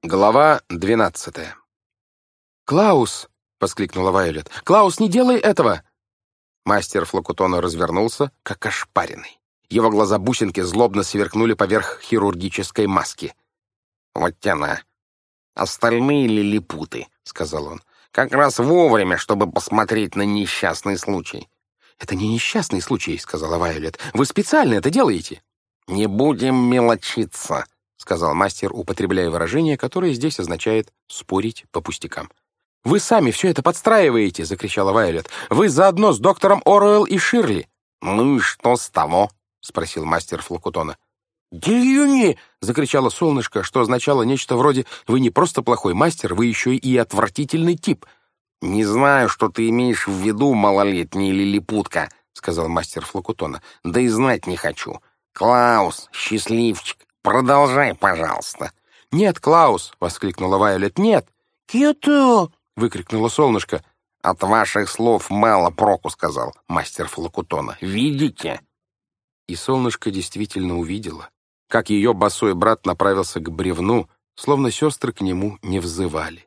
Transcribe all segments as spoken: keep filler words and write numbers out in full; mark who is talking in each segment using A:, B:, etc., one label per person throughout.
A: Глава двенадцатая. «Клаус!» — воскликнула Вайолет. «Клаус, не делай этого!» Мастер Флокутона развернулся, как ошпаренный. Его глаза-бусинки злобно сверкнули поверх хирургической маски. «Вот она! Остальные лилипуты!» — сказал он. «Как раз вовремя, чтобы посмотреть на несчастный случай». «Это не несчастный случай», — сказала Вайолет. «Вы специально это делаете». «Не будем мелочиться», — сказал мастер, употребляя выражение, которое здесь означает «спорить по пустякам». «Вы сами все это подстраиваете!» — закричала Вайолет. «Вы заодно с доктором Оруэлл и Ширли!» «Ну и что с того?» — спросил мастер Флокутона. «Дьюни!» — закричало солнышко, что означало нечто вроде «Вы не просто плохой мастер, вы еще и отвратительный тип». «Не знаю, что ты имеешь в виду, малолетняя лилипутка», — сказал мастер Флокутона. «Да и знать не хочу. Клаус, счастливчик, продолжай, пожалуйста». «Нет, Клаус!» — воскликнула Вайолет. «Нет!» «Кьюту!» — выкрикнуло солнышко. «От ваших слов мало проку», — сказал мастер Флокутона. «Видите?» И солнышко действительно увидело, как ее босой брат направился к бревну, словно сестры к нему не взывали.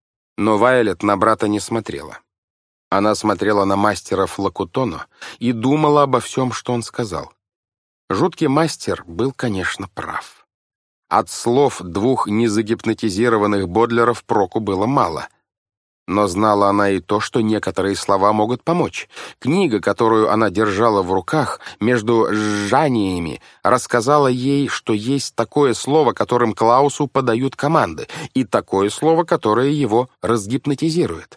A: Но Вайолет на брата не смотрела. Она смотрела на мастера Флокутона и думала обо всем, что он сказал. Жуткий мастер был, конечно, прав. От слов двух незагипнотизированных бодлеров проку было мало. Но знала она и то, что некоторые слова могут помочь. Книга, которую она держала в руках, между жжаниями, рассказала ей, что есть такое слово, которым Клаусу подают команды, и такое слово, которое его разгипнотизирует.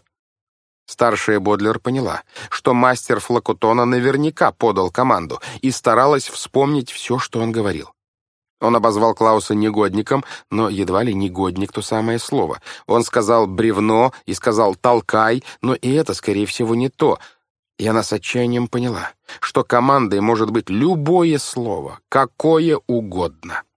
A: Старшая Бодлер поняла, что мастер Флокутона наверняка подал команду и старалась вспомнить все, что он говорил. Он обозвал Клауса негодником, но едва ли негодник то самое слово. Он сказал «бревно» и сказал «толкай», но и это, скорее всего, не то. И она с отчаянием поняла, что командой может быть любое слово, какое угодно.